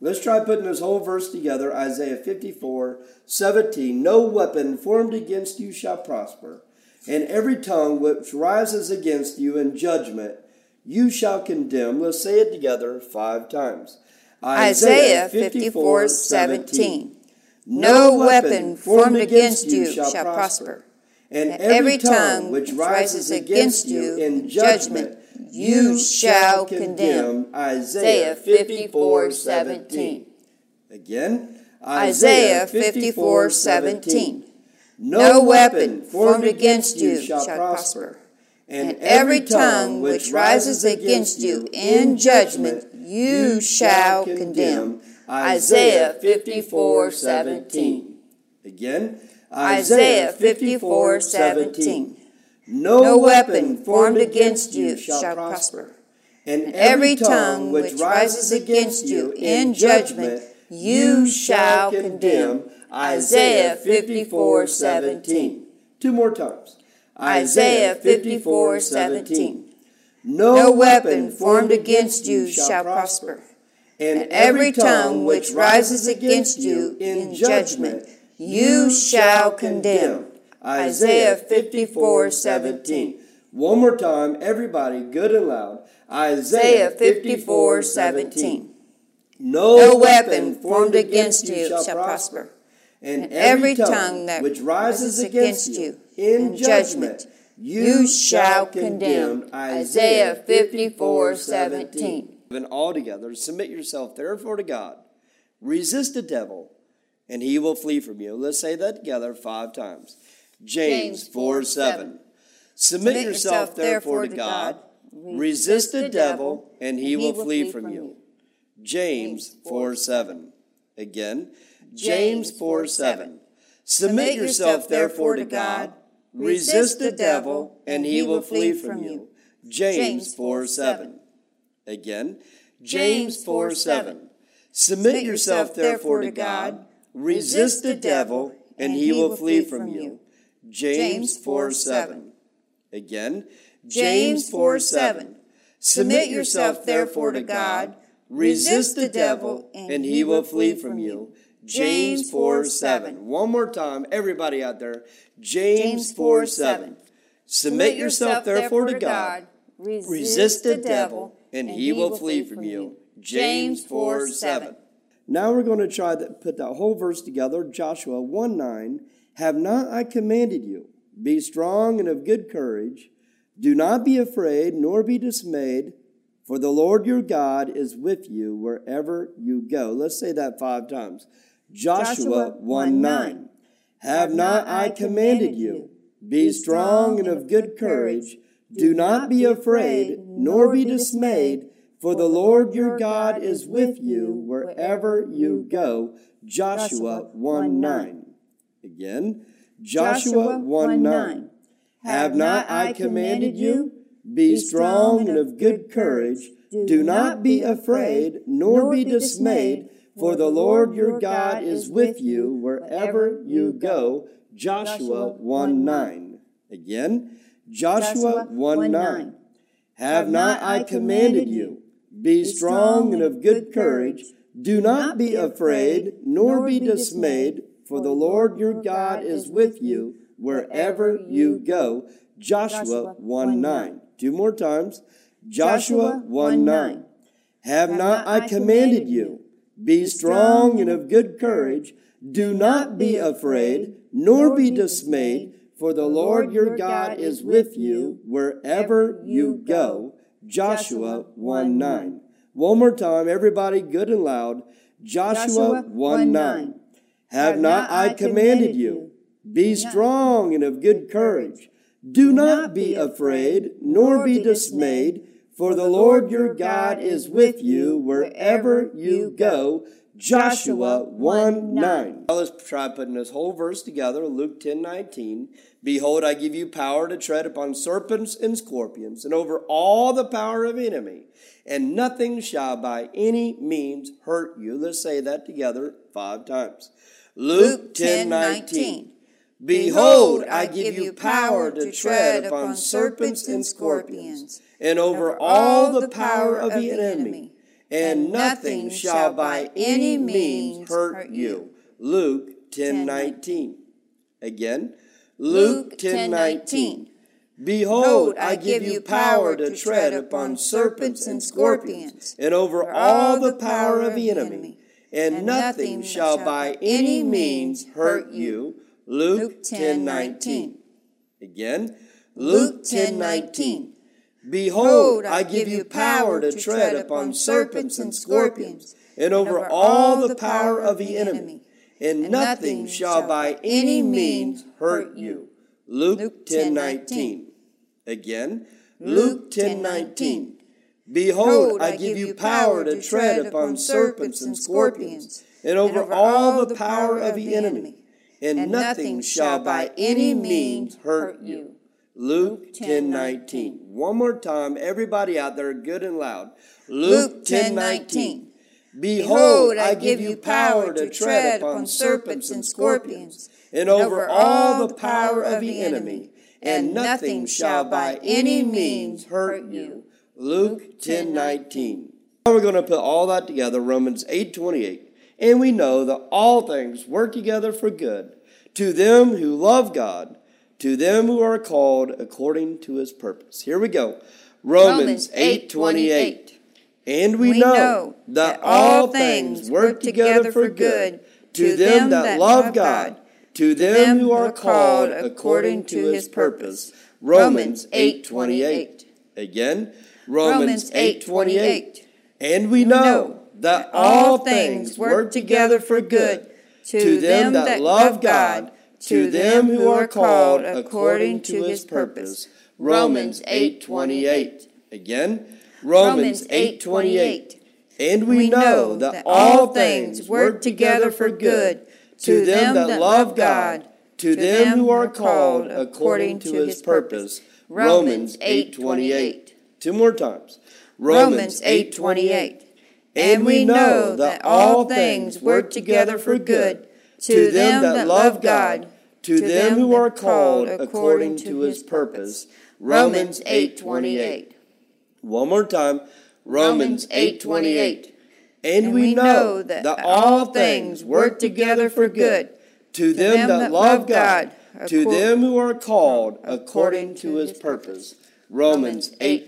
Let's try putting this whole verse together. Isaiah 54:17. No weapon formed against you shall prosper, and every tongue which rises against you in judgment you shall condemn. Let's say it together 5 times. Isaiah 54:17. No weapon formed against you shall prosper, and every tongue which rises against you in judgment you shall condemn. Isaiah 54:17. Again, Isaiah 54:17. No weapon formed against you shall prosper, and every tongue which rises against you in judgment you shall condemn. Isaiah 54:17. Again, Isaiah 54:17. No weapon formed against you shall prosper, and every tongue which rises against you in judgment you shall condemn. Isaiah 54:17. 2 more times. Isaiah 54:17. No weapon formed against you shall prosper, and every tongue which rises against you in judgment you shall condemn. Isaiah 54:17. One more time, everybody, good and loud. Isaiah 54:17. No weapon formed against you shall prosper, and every tongue that which rises against you in judgment you shall condemn. Isaiah 54:17. And all together, submit yourself therefore to God. Resist the devil, and he will flee from you. Let's say that together 5 times. James 4:7. Submit yourself therefore to God. Resist the devil, and he will flee from you. James 4:7. Again, James 4:7. Submit yourself therefore to God. Resist the devil, and he will flee from you. James 4:7. Again, James 4:7. Submit yourself therefore to God. Resist the devil, and he will flee from you. James 4:7. Again, James 4:7. Submit yourself therefore to God. Resist the devil, and he will flee from you. James 4:7. One more time, everybody out there. James 4:7. Submit yourself therefore to God. Resist the devil, and he will flee from you. James 4:7. Now we're going to try to put that whole verse together. Joshua 1:9. Have not I commanded you? Be strong and of good courage. Do not be afraid, nor be dismayed, for the Lord your God is with you wherever you go. Let's say that 5 times. Joshua 1:9. Have not I commanded you? Be strong and of good courage. Do not be afraid, nor be dismayed, for the Lord your God is with you wherever you go. Joshua 1:9. Again, Joshua 1:9. Have not I commanded you? Be strong and of good courage. Do not be afraid, nor be dismayed, for the Lord your God is with you wherever you go. Joshua 1:9. Again, Joshua 1:9. Have not I commanded you? Be strong and of good courage. Do not be afraid, nor be dismayed, for the Lord your God is with you wherever you go. Joshua 1:9. 2 more times. Joshua 1:9. Have not I commanded you? Be strong and of good courage. Do not be afraid, nor be dismayed, for the Lord your God is with you wherever you go. Joshua 1:9. One more time, everybody, good and loud. Joshua 1:9. Have not I commanded you? Be strong and of good courage. Do not be afraid, nor be dismayed, for the Lord your God is with you wherever you go. Joshua 1:9. Now let's try putting this whole verse together. Luke 10:19. Behold, I give you power to tread upon serpents and scorpions, and over all the power of the enemy, and nothing shall by any means hurt you. Let's say that together 5 times. Luke 10:19. Behold, I give you power to tread upon serpents and scorpions, and over all the power of the enemy, and nothing shall by any means hurt you. Luke 10:19. Again, Luke 10:19. Behold, I give you power to tread upon serpents and scorpions, and over all the power of the enemy, and nothing shall by any means hurt you. Luke 10:19. Again, Luke 10:19. Behold, I give you power to tread upon serpents and scorpions, and over all the power of the enemy, and nothing shall by any means hurt you. Luke 10:19. Again, Luke 10:19. Behold, I give you power to tread upon serpents and scorpions, and over all the power of the enemy, and nothing shall by any means hurt you. Luke 10:19. One more time, everybody out there, good and loud. Luke 10:19. Behold, I give you power to tread upon serpents and scorpions, and over all the power of the enemy, and nothing shall by any means hurt you. Luke 10:19. Now we're going to put all that together, Romans 8:28. And we know that all things work together for good to them who love God, to them who are called according to his purpose. Here we go. Romans 8:28. And we know that all things work together for good to them that love God, to them who are called according to his purpose. Romans 8:28. Again, Romans 8:28. And we know that all things work together for good to them that love God, to them who are called according to his purpose. Romans 8:28. Again, Romans 8:28. And we know that all things work together for good to them that love God, to them who are called according to his purpose. Romans 8:28. Two more times. Romans 8:28. And we know that all things work together for good to them that love God, to them who are called according to his purpose. Romans 8:28. One more time. Romans 8:28. And we know that all things work together for good to them that love God, to them who are called according to his purpose. Romans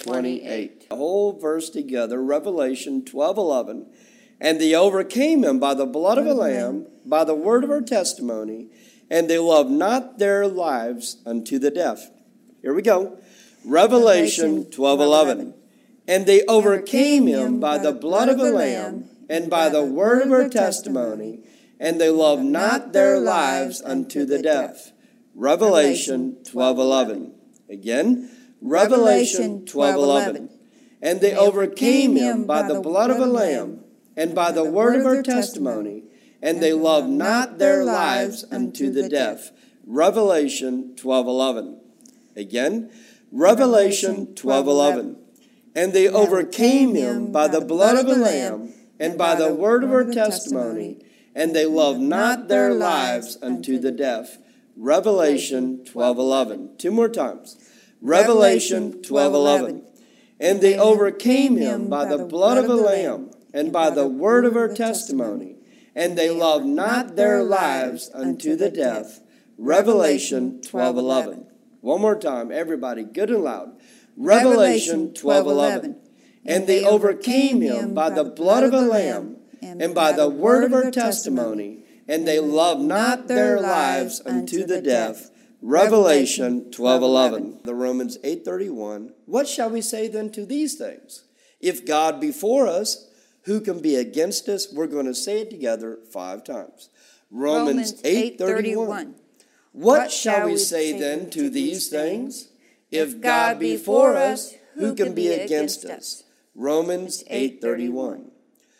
8:28. The whole verse together, Revelation 12:11. And they overcame him by the blood of the Lamb, by the word of our testimony, and they loved not their lives unto the death. Here we go. Revelation 12:11. And they overcame him by the blood of the Lamb, and by the word of our testimony, and they loved not their lives unto the death. Revelation 12:11. Again, Revelation 12:11. And they overcame him by the blood of the Lamb, and by the word of our testimony, and they loved not their lives unto the death. Revelation 12:11. Again, Revelation 12:11. And they overcame him by the blood of the Lamb, and by the word of our testimony, and they loved not their lives unto the death. Revelation 12:11. Two more times. Revelation 12:11. And they overcame him by the blood of the Lamb, and by the word of our testimony, and they loved not their lives unto the death. Revelation 12:11. One more time, everybody, good and loud. Revelation 12:11. And they overcame him by the blood of the Lamb, and by the word of our testimony, and they loved not their lives unto the death. Revelation 12:11. The Romans 8:31. What shall we say then to these things? If God be for us, who can be against us? We're going to say it together 5 times. Romans 8:31. What shall we say then to these things? If God be for us, who can be against us? Romans 8:31.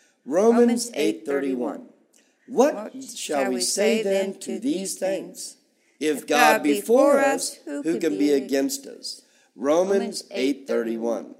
Romans 8:31. What shall we say then to these things? If God be for us, who can be against us? Romans 8:31.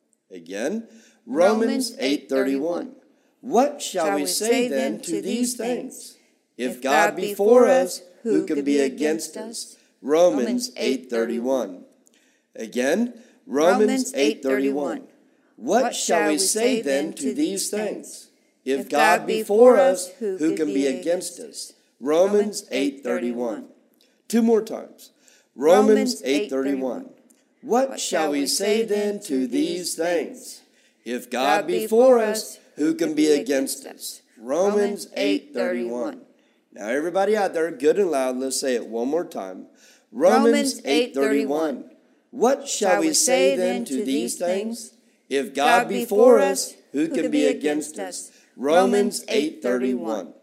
Again, Romans 8:31. What shall we say then to these things? If God be for us, who can be against us? Romans 8:31. Again, Romans 8:31. What shall we say then to these things? If God be for us, who can be against us? Romans 8:31. Two more times. Romans 8:31. What shall we say then to these things? If God be for us, who can be against us? Romans 8:31. Now everybody out there, good and loud, let's say it one more time. Romans 8:31. What shall we say then to these things? If God be for us, who can be against us? Romans 8:31.